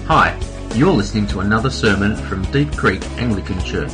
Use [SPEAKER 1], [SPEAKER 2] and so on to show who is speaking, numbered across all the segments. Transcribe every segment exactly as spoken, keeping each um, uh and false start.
[SPEAKER 1] Hi, you're listening to another sermon from Deep Creek Anglican Church.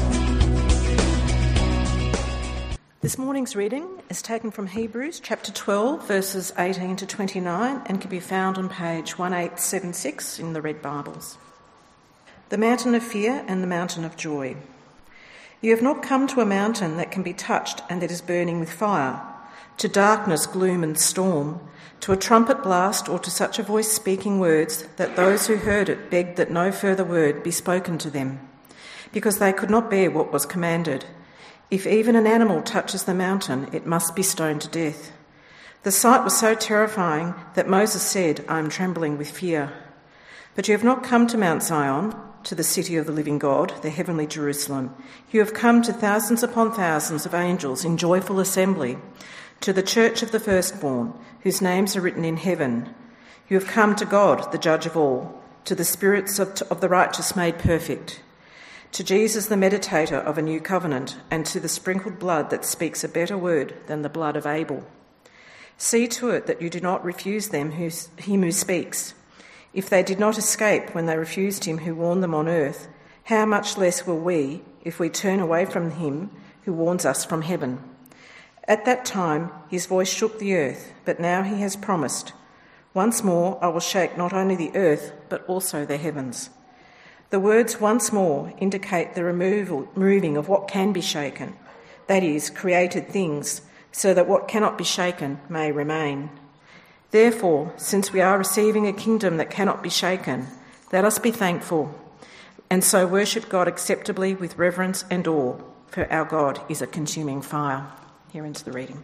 [SPEAKER 2] This morning's reading is taken from Hebrews chapter twelve, verses eighteen to twenty-nine, and can be found on page one eight seven six in the Red Bibles. The mountain of fear and the mountain of joy. You have not come to a mountain that can be touched and that is burning with fire, to darkness, gloom and storm, to a trumpet blast, or to such a voice speaking words that those who heard it begged that no further word be spoken to them, because they could not bear what was commanded. If even an animal touches the mountain, it must be stoned to death. The sight was so terrifying that Moses said, I am trembling with fear. But you have not come to Mount Zion, to the city of the living God, the heavenly Jerusalem. You have come to thousands upon thousands of angels in joyful assembly, to the church of the firstborn, whose names are written in heaven. You have come to God, the judge of all, to the spirits of, of the righteous made perfect, to Jesus, the meditator of a new covenant, and to the sprinkled blood that speaks a better word than the blood of Abel. See to it that you do not refuse them who, him who speaks. If they did not escape when they refused him who warned them on earth, how much less will we if we turn away from him who warns us from heaven? At that time his voice shook the earth, but now he has promised, once more I will shake not only the earth, but also the heavens. The words once more indicate the removal, removing of what can be shaken, that is, created things, so that what cannot be shaken may remain. Therefore, since we are receiving a kingdom that cannot be shaken, let us be thankful, and so worship God acceptably with reverence and awe, for our God is a consuming fire. Here ends the reading.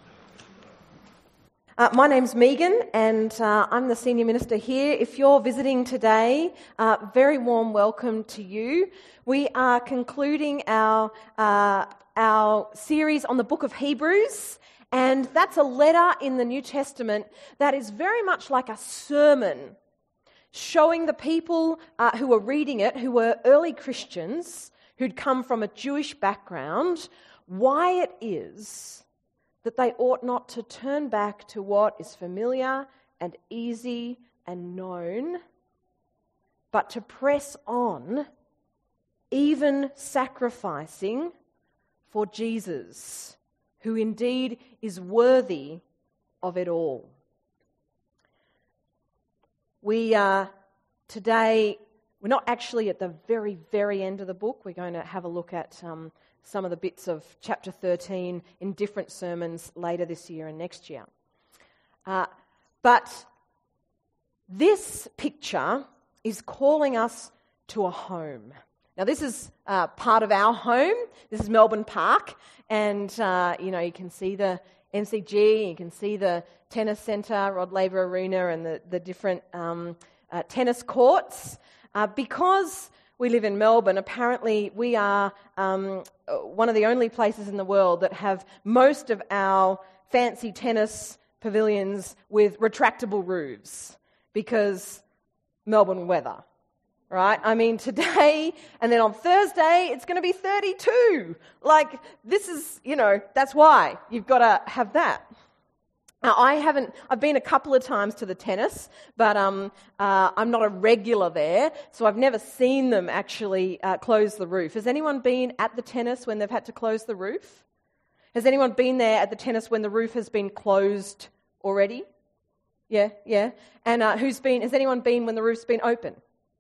[SPEAKER 3] Uh, my name's Megan, and uh, I'm the Senior Minister here. If you're visiting today, uh, very warm welcome to you. We are concluding our uh, our series on the book of Hebrews, and that's a letter in the New Testament that is very much like a sermon, showing the people uh, who were reading it, who were early Christians, who'd come from a Jewish background, why it is that they ought not to turn back to what is familiar and easy and known, but to press on, even sacrificing for Jesus, who indeed is worthy of it all. We are today, we're not actually at the very, very end of the book. We're going to have a look at um, some of the bits of chapter thirteen in different sermons later this year and next year. Uh, but this picture is calling us to a home. Now, this is uh, part of our home. This is Melbourne Park, and uh, you know you can see the M C G, you can see the tennis centre, Rod Laver Arena, and the the different um, uh, tennis courts. Uh, because we live in Melbourne, apparently we are um, one of the only places in the world that have most of our fancy tennis pavilions with retractable roofs, because Melbourne weather, right? I mean, today and then on Thursday it's going to be thirty-two. Like, this is, you know, that's why you've got to have that. Now, I haven't, I've been a couple of times to the tennis, but um, uh, I'm not a regular there, so I've never seen them actually uh, close the roof. Has anyone been at the tennis when they've had to close the roof? Has anyone been there at the tennis when the roof has been closed already? Yeah, yeah. And uh, who's been, has anyone been when the roof's been open?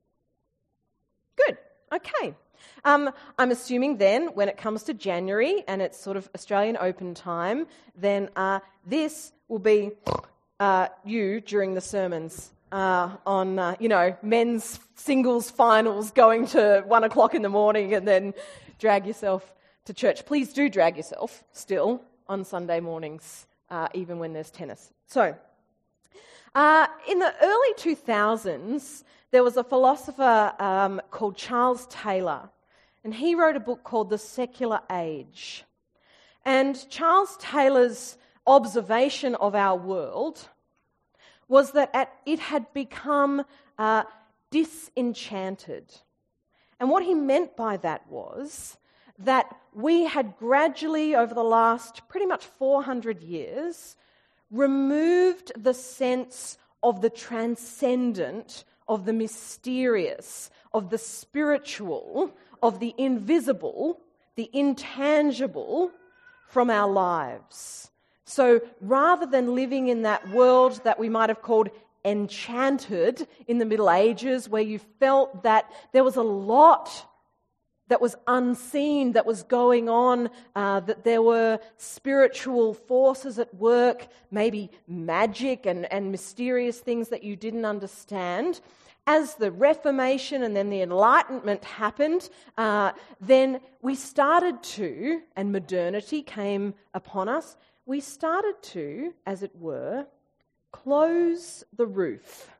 [SPEAKER 3] Good, okay. Um, I'm assuming then, when it comes to January and it's sort of Australian Open time, then uh, this will be uh, you during the sermons uh, on, uh, you know, men's singles finals going to one o'clock in the morning and then drag yourself to church. Please do drag yourself still on Sunday mornings, uh, even when there's tennis. So, uh, in the early two thousands, there was a philosopher um, called Charles Taylor, and he wrote a book called The Secular Age. And Charles Taylor's observation of our world was that at, it had become uh, disenchanted. And what he meant by that was that we had gradually, over the last pretty much four hundred years, removed the sense of the transcendent of the mysterious, of the spiritual, of the invisible, the intangible from our lives. So rather than living in that world that we might have called enchanted in the Middle Ages, where you felt that there was a lot that was unseen, that was going on, uh, that there were spiritual forces at work, maybe magic and, and mysterious things that you didn't understand. As the Reformation and then the Enlightenment happened, uh, then we started to, and modernity came upon us, we started to, as it were, close the roof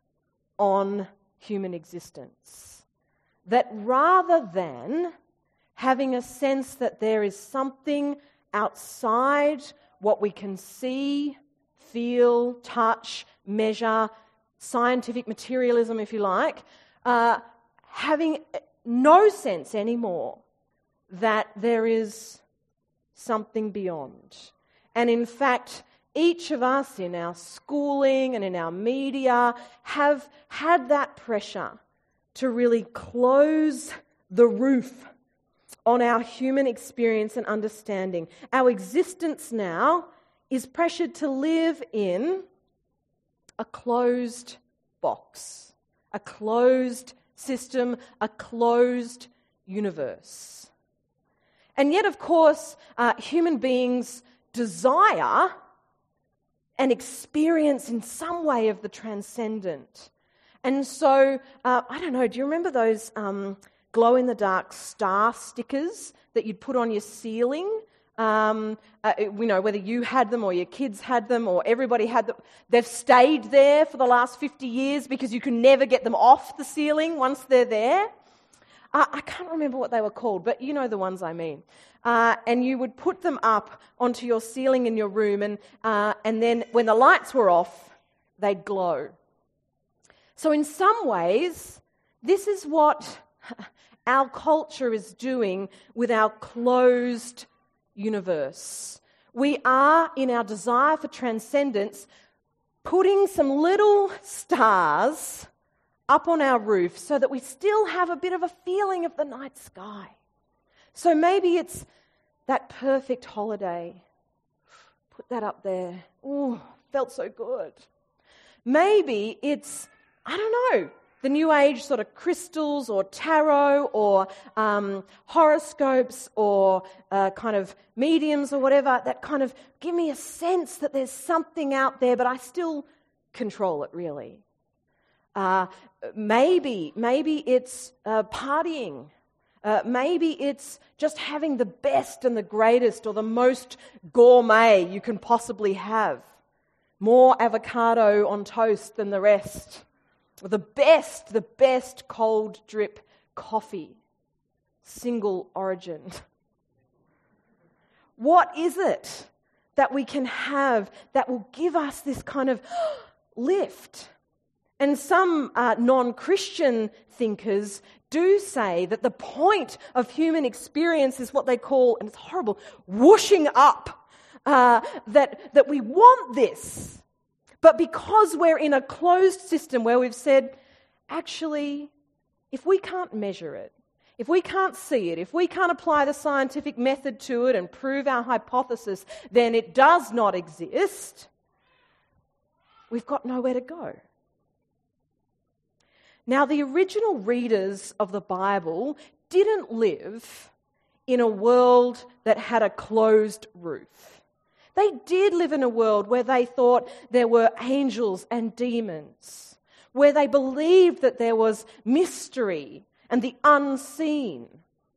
[SPEAKER 3] on human existence. That rather than having a sense that there is something outside what we can see, feel, touch, measure, scientific materialism, if you like, uh, having no sense anymore that there is something beyond. And in fact, each of us in our schooling and in our media have had that pressure to really close the roof on our human experience and understanding. Our existence now is pressured to live in a closed box, a closed system, a closed universe. And yet, of course, uh, human beings desire an experience in some way of the transcendent. And so, uh, I don't know, do you remember those um, glow-in-the-dark star stickers that you'd put on your ceiling? Um, uh, you know, whether you had them or your kids had them or everybody had them. They've stayed there for the last fifty years because you can never get them off the ceiling once they're there. Uh, I can't remember what they were called, but you know the ones I mean. Uh, and you would put them up onto your ceiling in your room, and uh, and then when the lights were off, they'd glow. So in some ways, this is what our culture is doing with our closed universe. We are, in our desire for transcendence, putting some little stars up on our roof so that we still have a bit of a feeling of the night sky. So maybe it's that perfect holiday. Put that up there. Ooh, felt so good. Maybe it's, I don't know, the New Age sort of crystals or tarot or um, horoscopes or uh, kind of mediums or whatever that kind of give me a sense that there's something out there, but I still control it really. Uh, maybe, maybe it's uh, partying. Uh, maybe it's just having the best and the greatest or the most gourmet you can possibly have. More avocado on toast than the rest. Or the best, the best cold drip coffee. Single origin. What is it that we can have that will give us this kind of lift? And some uh, non-Christian thinkers do say that the point of human experience is what they call, and it's horrible, whooshing up. Uh, that, that we want this. But because we're in a closed system where we've said, actually, if we can't measure it, if we can't see it, if we can't apply the scientific method to it and prove our hypothesis, then it does not exist, we've got nowhere to go. Now, the original readers of the Bible didn't live in a world that had a closed roof. They did live in a world where they thought there were angels and demons, where they believed that there was mystery and the unseen.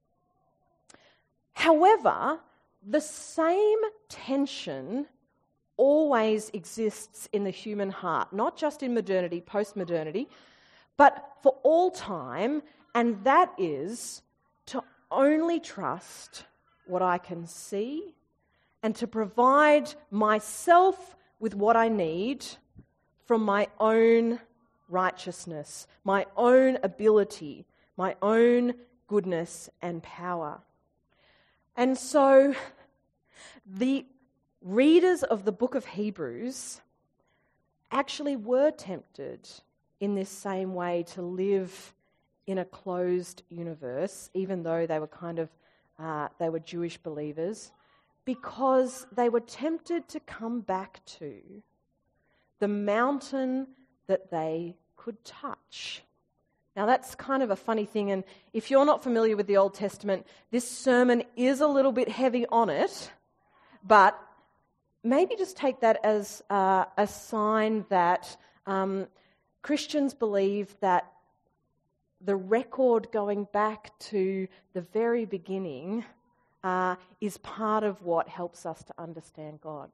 [SPEAKER 3] However, the same tension always exists in the human heart, not just in modernity, post-modernity, but for all time, and that is to only trust what I can see and to provide myself with what I need from my own righteousness, my own ability, my own goodness and power. And so the readers of the book of Hebrews actually were tempted in this same way to live in a closed universe, even though they were kind of, uh, they were Jewish believers, because they were tempted to come back to the mountain that they could touch. Now that's kind of a funny thing, and if you're not familiar with the Old Testament, this sermon is a little bit heavy on it, but maybe just take that as uh, a sign that um, Christians believe that the record going back to the very beginning uh, is part of what helps us to understand God.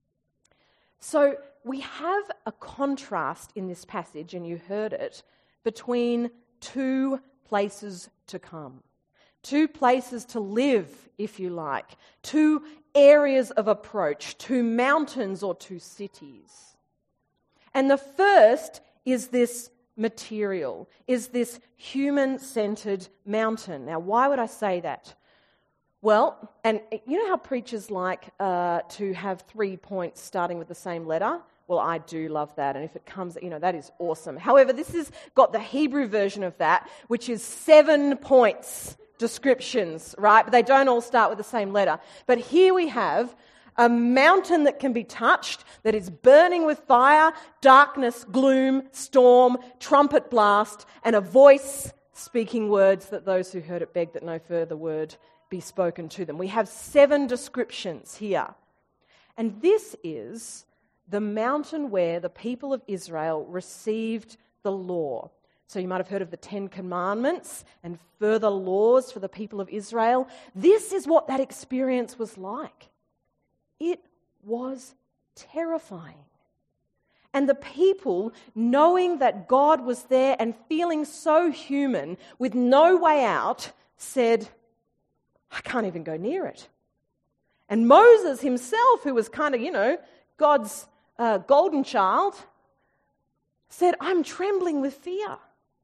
[SPEAKER 3] So we have a contrast in this passage, and you heard it, between two places to come. Two places to live, if you like. Two areas of approach. Two mountains or two cities. And the first is this material, is this human-centered mountain. Now, why would I say that? Well, and you know how preachers like uh, to have three points starting with the same letter? Well, I do love that, and if it comes, you know, that is awesome. However, this has got the Hebrew version of that, which is seven points, descriptions, right? But they don't all start with the same letter. But here we have a mountain that can be touched, that is burning with fire, darkness, gloom, storm, trumpet blast, and a voice speaking words that those who heard it begged that no further word be spoken to them. We have seven descriptions here. And this is the mountain where the people of Israel received the law. So you might have heard of the Ten Commandments and further laws for the people of Israel. This is what that experience was like. It was terrifying. And the people, knowing that God was there and feeling so human with no way out, said, I can't even go near it. And Moses himself, who was kind of, you know, God's uh, golden child, said, I'm trembling with fear.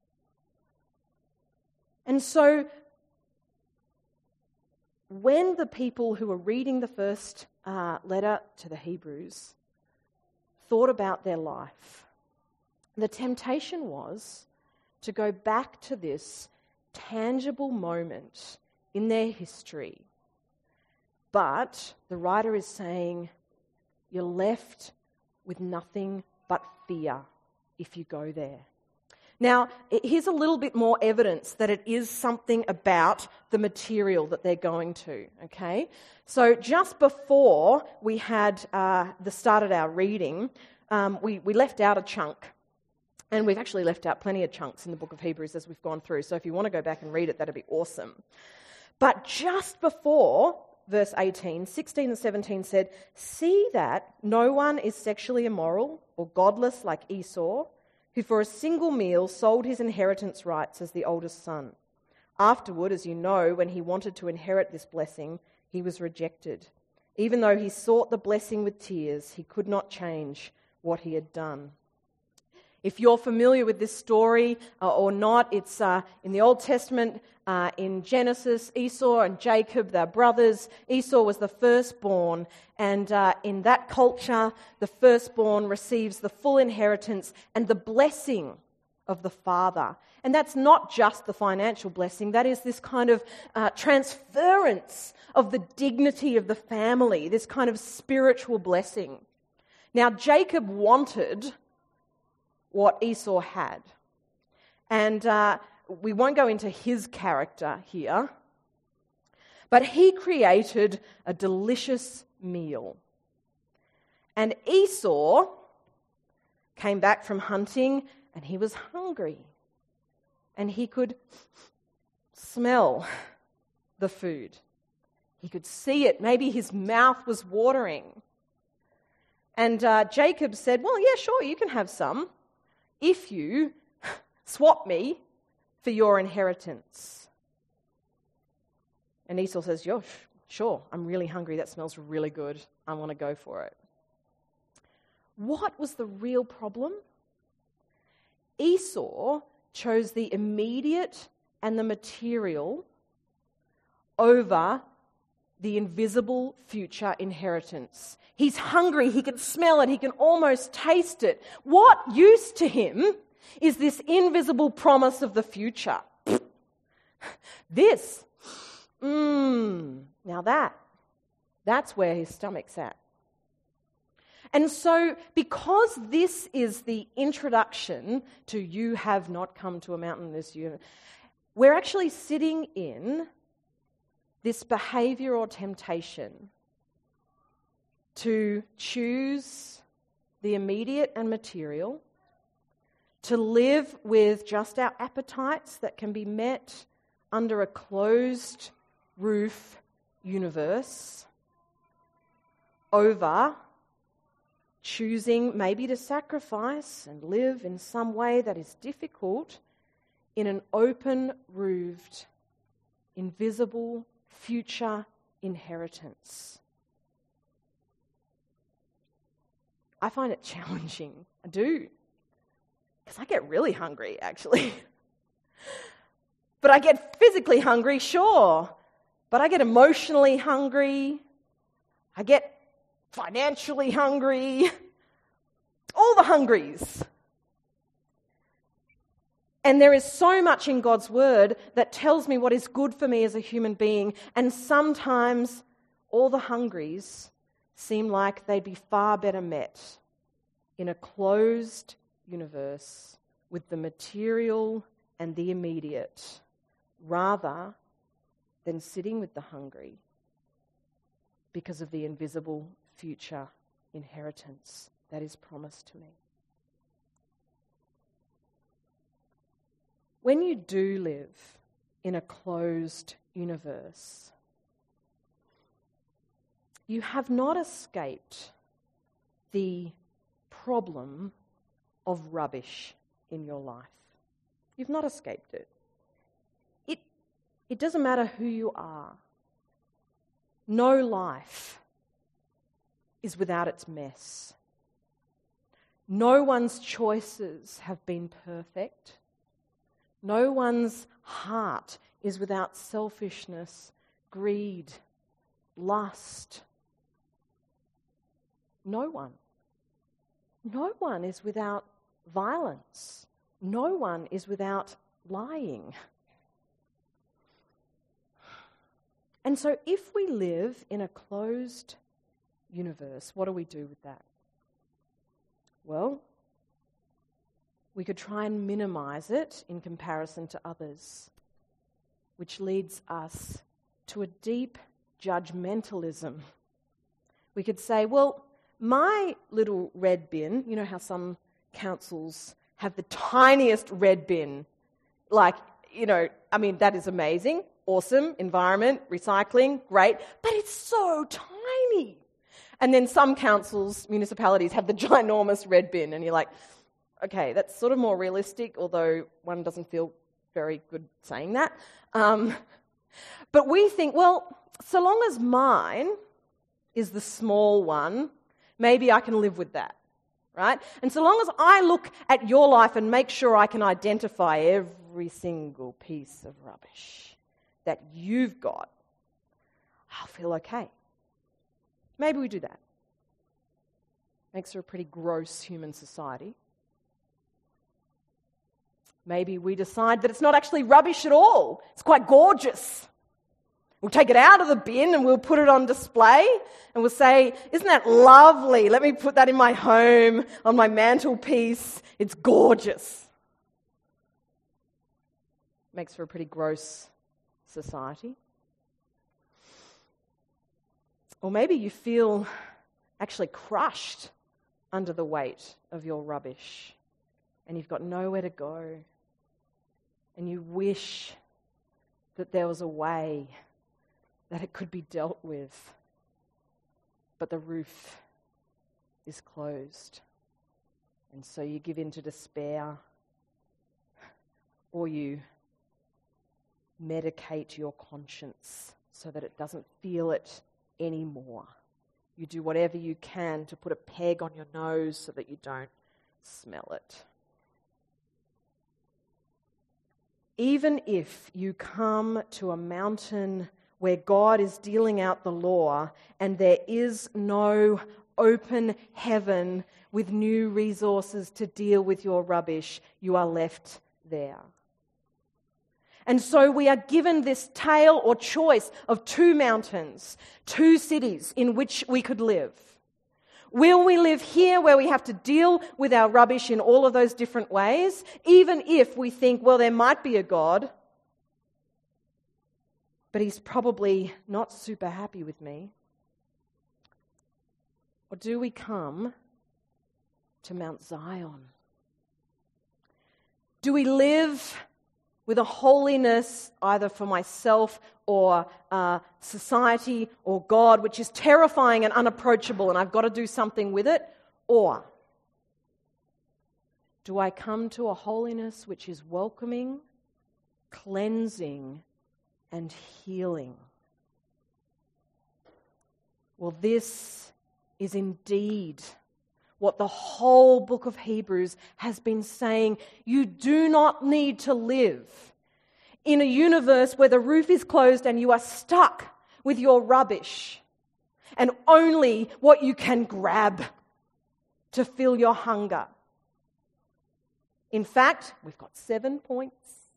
[SPEAKER 3] And so when the people who were reading the first uh, letter to the Hebrews thought about their life, the temptation was to go back to this tangible moment in their history. But the writer is saying, you're left with nothing but fear if you go there. Now, here's a little bit more evidence that it is something about the material that they're going to, okay? So just before we had uh, the start of our reading, um, we, we left out a chunk. And we've actually left out plenty of chunks in the book of Hebrews as we've gone through. So if you want to go back and read it, that'd be awesome. But just before verse eighteen, sixteen and seventeen said, see that no one is sexually immoral or godless like Esau, who for a single meal sold his inheritance rights as the oldest son. Afterward, as you know, when he wanted to inherit this blessing, he was rejected. Even though he sought the blessing with tears, he could not change what he had done. If you're familiar with this story uh, or not, it's uh, in the Old Testament, uh, in Genesis, Esau and Jacob, they're brothers. Esau was the firstborn, and uh, in that culture, the firstborn receives the full inheritance and the blessing of the father. And that's not just the financial blessing, that is this kind of uh, transference of the dignity of the family, this kind of spiritual blessing. Now, Jacob wanted what Esau had. And uh, we won't go into his character here, but he created a delicious meal. And Esau came back from hunting and he was hungry. And he could smell the food. He could see it. Maybe his mouth was watering. And uh, Jacob said, well, yeah, sure, you can have some if you swap me for your inheritance. And Esau says, yeah, sure, I'm really hungry. That smells really good. I want to go for it. What was the real problem? Esau chose the immediate and the material over the invisible future inheritance. He's hungry, he can smell it, he can almost taste it. What use to him is this invisible promise of the future. This, mmm, now that, that's where his stomach's at. And so, because this is the introduction to you have not come to a mountain this year, we're actually sitting in this behaviour or temptation to choose the immediate and material, to live with just our appetites that can be met under a closed roof universe, over choosing maybe to sacrifice and live in some way that is difficult in an open-roofed, invisible, future inheritance. I find it challenging. I do. Because I get really hungry, actually. But I get physically hungry, sure. But I get emotionally hungry. I get financially hungry. All the hungries. And there is so much in God's word that tells me what is good for me as a human being. And sometimes all the hungries seem like they'd be far better met in a closed universe with the material and the immediate, rather than sitting with the hungry because of the invisible future inheritance that is promised to me. When you do live in a closed universe, you have not escaped the problem of rubbish in your life. You've not escaped it. It, it doesn't matter who you are. No life is without its mess. No one's choices have been perfect. No one's heart is without selfishness, greed, lust. No one. No one is without violence. No one is without lying. And so if we live in a closed universe, what do we do with that? Well, we could try and minimize it in comparison to others, which leads us to a deep judgmentalism. We could say, well, my little red bin, you know how some councils have the tiniest red bin, like, you know, I mean, that is amazing, awesome, environment, recycling, great, but it's so tiny. And then some councils, municipalities have the ginormous red bin, and you're like, okay, that's sort of more realistic, although one doesn't feel very good saying that. Um, but we think, well, so long as mine is the small one, maybe I can live with that, right? And so long as I look at your life and make sure I can identify every single piece of rubbish that you've got, I'll feel okay. Maybe we do that. Makes for a pretty gross human society. Maybe we decide that it's not actually rubbish at all. It's quite gorgeous. We'll take it out of the bin and we'll put it on display and we'll say, isn't that lovely? Let me put that in my home, on my mantelpiece. It's gorgeous. Makes for a pretty gross society. Or maybe you feel actually crushed under the weight of your rubbish and you've got nowhere to go and you wish that there was a way that it could be dealt with, but the roof is closed. And so you give in to despair, or you medicate your conscience so that it doesn't feel it anymore. You do whatever you can to put a peg on your nose so that you don't smell it. Even if you come to a mountain where God is dealing out the law and there is no open heaven with new resources to deal with your rubbish, you are left there. And so we are given this tale or choice of two mountains, two cities in which we could live. Will we live here where we have to deal with our rubbish in all of those different ways, even if we think, well, there might be a God, but he's probably not super happy with me? Or do we come to Mount Zion? Do we live with a holiness either for myself or uh, society or God, which is terrifying and unapproachable, and I've got to do something with it? Or do I come to a holiness which is welcoming, cleansing, and healing? Well, this is indeed what the whole book of Hebrews has been saying. You do not need to live in a universe where the roof is closed and you are stuck with your rubbish and only what you can grab to fill your hunger. In fact, we've got seven points.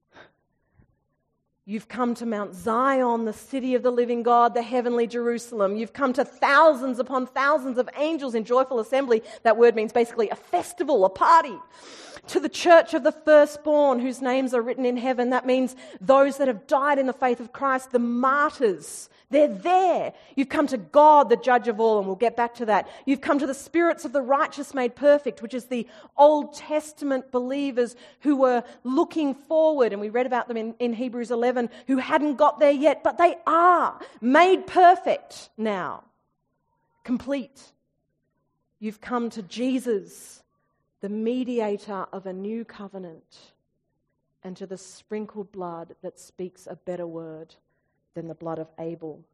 [SPEAKER 3] You've come to Mount Zion, the city of the living God, the heavenly Jerusalem. You've come to thousands upon thousands of angels in joyful assembly. That word means basically a festival, a party. To the church of the firstborn, whose names are written in heaven. That means those that have died in the faith of Christ, the martyrs. They're there. You've come to God, the judge of all, and we'll get back to that. You've come to the spirits of the righteous made perfect, which is the Old Testament believers who were looking forward, and we read about them in, in Hebrews eleven, who hadn't got there yet, but they are made perfect now, complete. You've come to Jesus, the mediator of a new covenant, and to the sprinkled blood that speaks a better word than the blood of Abel.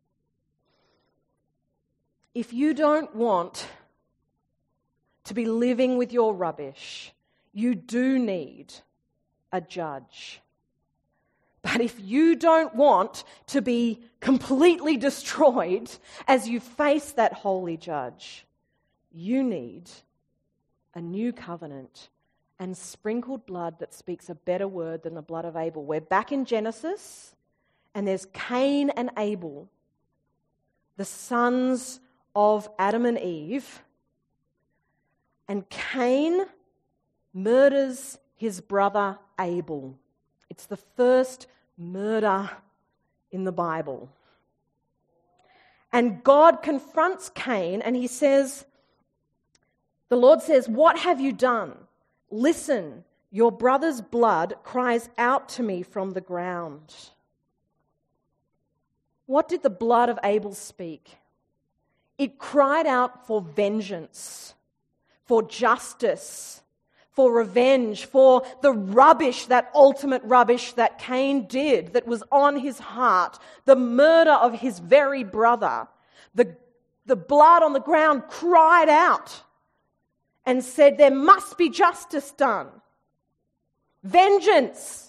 [SPEAKER 3] If you don't want to be living with your rubbish, you do need a judge. But if you don't want to be completely destroyed as you face that holy judge, you need a new covenant and sprinkled blood that speaks a better word than the blood of Abel. We're back in Genesis, and there's Cain and Abel, the sons of Adam and Eve. And Cain murders his brother Abel. It's the first murder in the Bible. And God confronts Cain and he says, the Lord says, "What have you done? Listen, your brother's blood cries out to me from the ground." What did the blood of Abel speak? It cried out for vengeance, for justice, for revenge, for the rubbish, that ultimate rubbish that Cain did, that was on his heart, the murder of his very brother. The, the blood on the ground cried out and said, there must be justice done. Vengeance.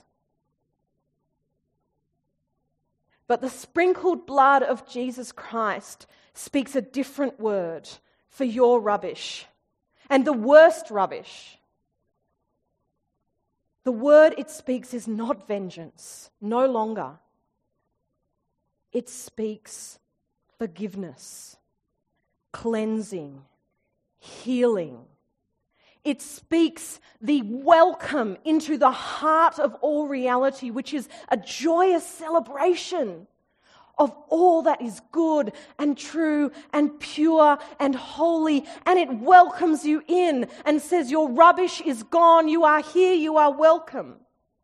[SPEAKER 3] But the sprinkled blood of Jesus Christ speaks a different word for your rubbish and the worst rubbish. The word it speaks is not vengeance, no longer. It speaks forgiveness, cleansing, healing. It speaks the welcome into the heart of all reality, which is a joyous celebration of all that is good and true and pure and holy. And it welcomes you in and says, your rubbish is gone, you are here, you are welcome.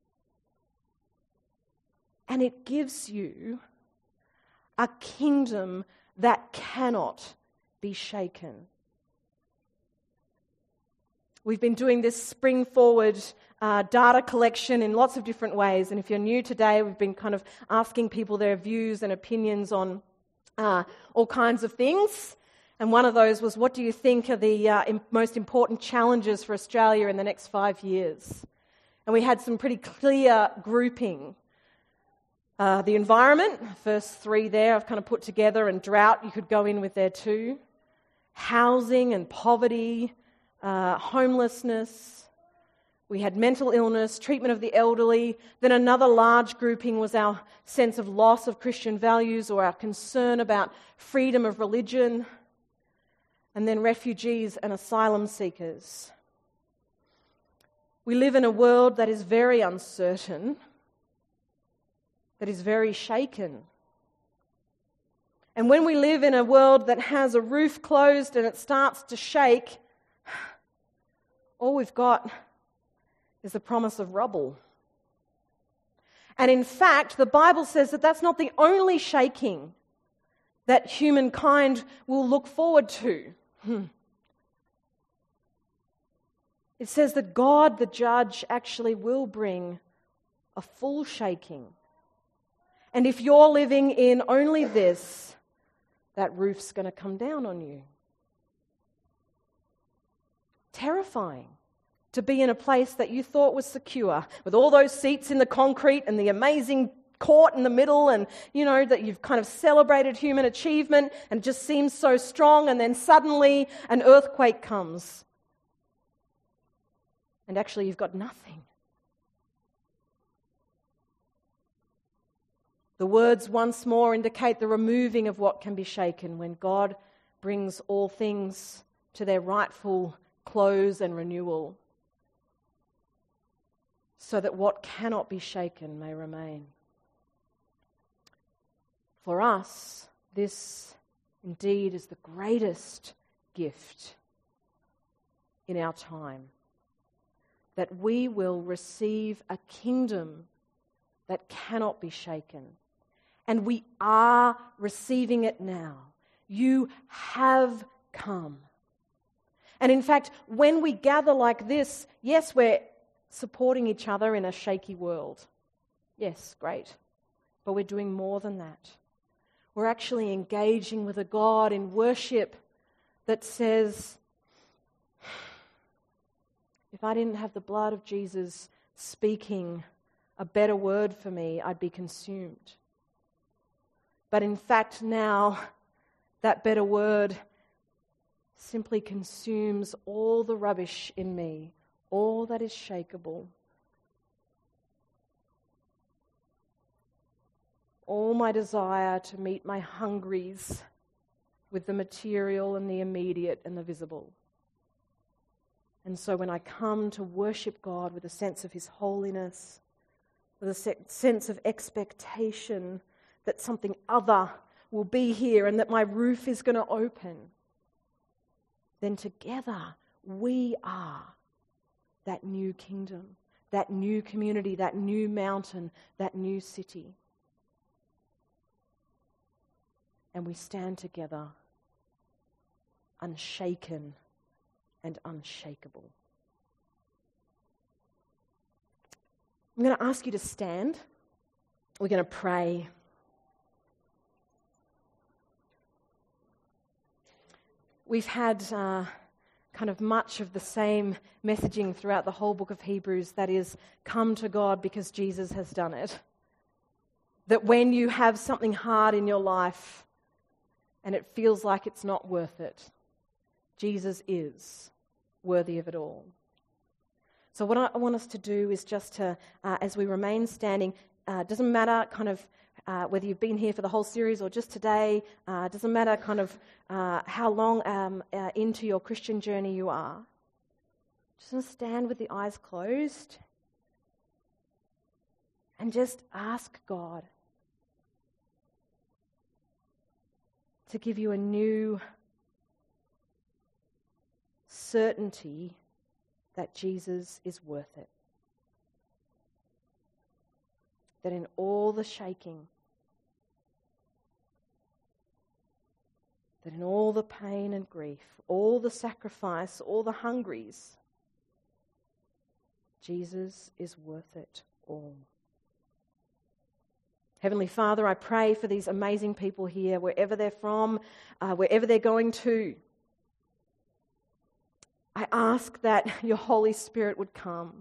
[SPEAKER 3] And it gives you a kingdom that cannot be shaken. We've been doing this spring forward uh, data collection in lots of different ways. And if you're new today, we've been kind of asking people their views and opinions on uh, all kinds of things. And one of those was, what do you think are the uh, im- most important challenges for Australia in the next five years? And we had some pretty clear grouping. Uh, the environment, first three there I've kind of put together, and drought you could go in with there too. housing and poverty, uh, homelessness. We had mental illness, treatment of the elderly. Then another large grouping was our sense of loss of Christian values or our concern about freedom of religion. And then refugees and asylum seekers. We live in a world that is very uncertain, that is very shaken. And when we live in a world that has a roof closed and it starts to shake, all we've got is the promise of rubble. And in fact, the Bible says that that's not the only shaking that humankind will look forward to. Hmm. It says that God, the judge, actually will bring a full shaking. And if you're living in only this, that roof's going to come down on you. Terrifying to be in a place that you thought was secure, with all those seats in the concrete and the amazing court in the middle, and you know that you've kind of celebrated human achievement and it just seems so strong, and then suddenly an earthquake comes. And actually, you've got nothing. The words once more indicate the removing of what can be shaken when God brings all things to their rightful close and renewal, so that what cannot be shaken may remain. For us, this indeed is the greatest gift in our time. That we will receive a kingdom that cannot be shaken. And we are receiving it now. You have come. And in fact, when we gather like this, yes, we're supporting each other in a shaky world. Yes, great. But we're doing more than that. We're actually engaging with a God in worship that says, if I didn't have the blood of Jesus speaking a better word for me, I'd be consumed. But in fact, now that better word simply consumes all the rubbish in me, all that is shakeable, all my desire to meet my hungries with the material and the immediate and the visible. And so when I come to worship God with a sense of His holiness, with a se- sense of expectation that something other will be here and that my roof is going to open, then together we are that new kingdom, that new community, that new mountain, that new city. And we stand together unshaken and unshakable. I'm going to ask you to stand. We're going to pray. We've had uh, kind of much of the same messaging throughout the whole book of Hebrews, that is, come to God because Jesus has done it. That when you have something hard in your life and it feels like it's not worth it, Jesus is worthy of it all. So what I want us to do is just to, uh, as we remain standing, uh, doesn't matter kind of uh, whether you've been here for the whole series or just today, uh, doesn't matter kind of uh, how long um, uh, into your Christian journey you are. Just want to stand with the eyes closed and just ask God to give you a new certainty that Jesus is worth it. That in all the shaking, that in all the pain and grief, all the sacrifice, all the hungries, Jesus is worth it all. Heavenly Father, I pray for these amazing people here, wherever they're from, uh, wherever they're going to. I ask that your Holy Spirit would come.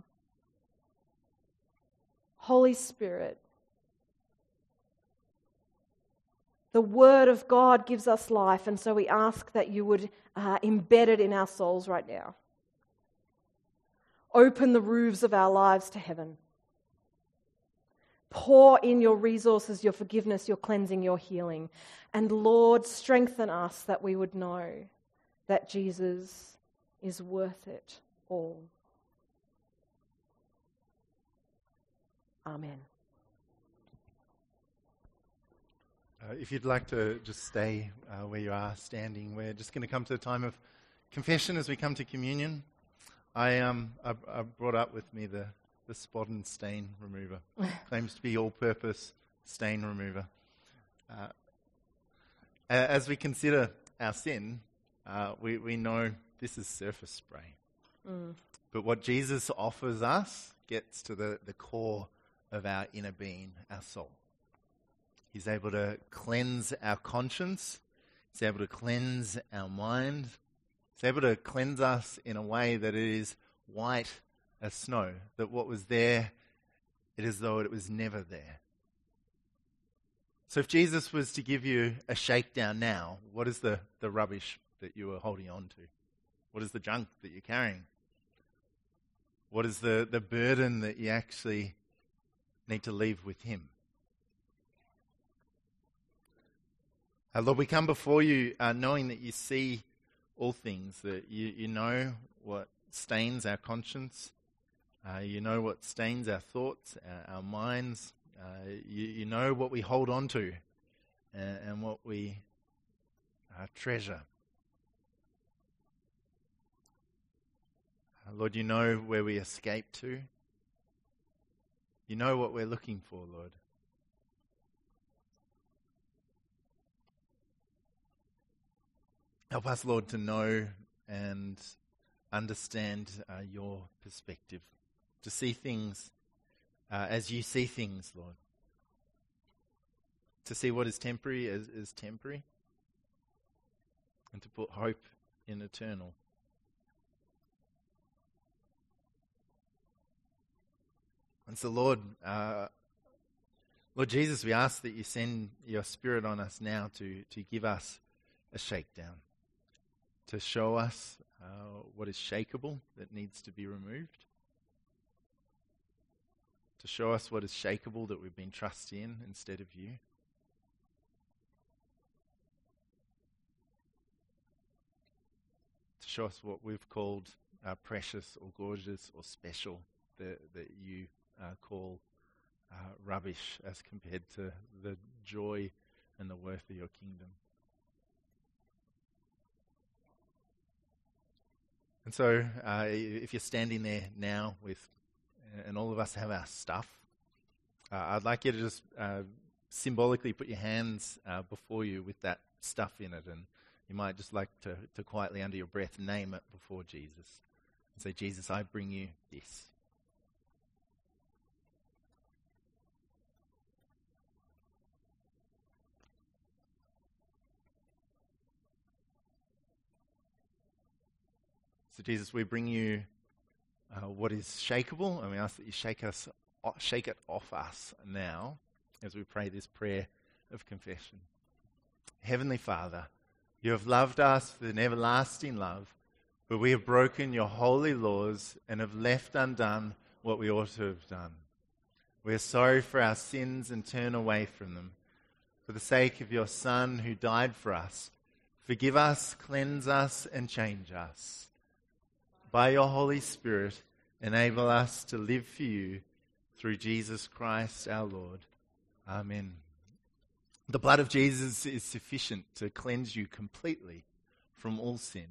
[SPEAKER 3] Holy Spirit, The Word of God gives us life, and so we ask that you would uh, embed it in our souls right now. Open the roofs of our lives to heaven. Pour in your resources, your forgiveness, your cleansing, your healing. And Lord, strengthen us that we would know that Jesus is worth it all. Amen.
[SPEAKER 4] Uh, if you'd like to just stay uh, where you are standing, we're just going to come to a time of confession as we come to communion. I um I, I brought up with me the, the spot and stain remover. Claims to be all-purpose stain remover. Uh, as we consider our sin, uh, we, we know this is surface spray. Mm. But what Jesus offers us gets to the, the core of our inner being, our soul. He's able to cleanse our conscience. He's able to cleanse our mind. He's able to cleanse us in a way that it is white as snow, that what was there, it is as though it was never there. So if Jesus was to give you a shakedown now, what is the, the rubbish that you are holding on to? What is the junk that you're carrying? What is the, the burden that you actually need to leave with him? Uh, Lord, we come before you uh, knowing that you see all things, that you, you know what stains our conscience, uh, you know what stains our thoughts, our, our minds, uh, you, you know what we hold on to and, and what we uh, treasure. Uh, Lord, you know where we escape to. You know what we're looking for, Lord. Help us, Lord, to know and understand uh, your perspective, to see things uh, as you see things, Lord. To see what is temporary as, as temporary, and to put hope in eternal. And so, Lord, uh, Lord Jesus, we ask that you send your Spirit on us now to, to give us a shakedown, to show us uh, what is shakeable that needs to be removed, to show us what is shakeable that we've been trusting in instead of you. To show us what we've called uh, precious or gorgeous or special that, that you uh, call uh, rubbish as compared to the joy and the worth of your kingdom. And so, uh, if you're standing there now with, and all of us have our stuff, uh, I'd like you to just uh, symbolically put your hands uh, before you with that stuff in it, and you might just like to, to quietly, under your breath, name it before Jesus and say, Jesus, I bring you this. So Jesus, we bring you uh, what is shakeable, and we ask that you shake us, shake it off us now as we pray this prayer of confession. Heavenly Father, you have loved us with an everlasting love, but we have broken your holy laws and have left undone what we ought to have done. We are sorry for our sins and turn away from them. For the sake of your Son who died for us, forgive us, cleanse us, and change us. By your Holy Spirit, enable us to live for you through Jesus Christ our Lord. Amen. The blood of Jesus is sufficient to cleanse you completely from all sin.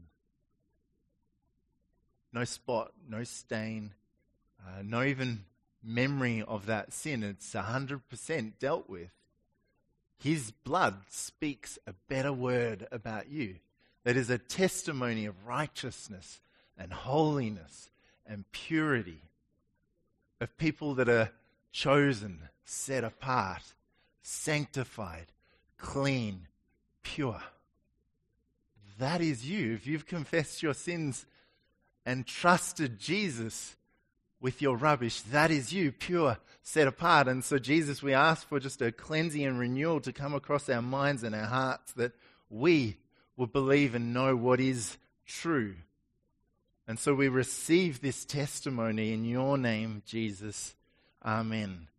[SPEAKER 4] No spot, no stain, uh, no even memory of that sin. It's one hundred percent dealt with. His blood speaks a better word about you. That is a testimony of righteousness and holiness and purity, of people that are chosen, set apart, sanctified, clean, pure. That is you. If you've confessed your sins and trusted Jesus with your rubbish. That is you, pure, set apart. And so, Jesus, we ask for just a cleansing and renewal to come across our minds and our hearts, that we will believe and know what is true. And so we receive this testimony in your name, Jesus. Amen.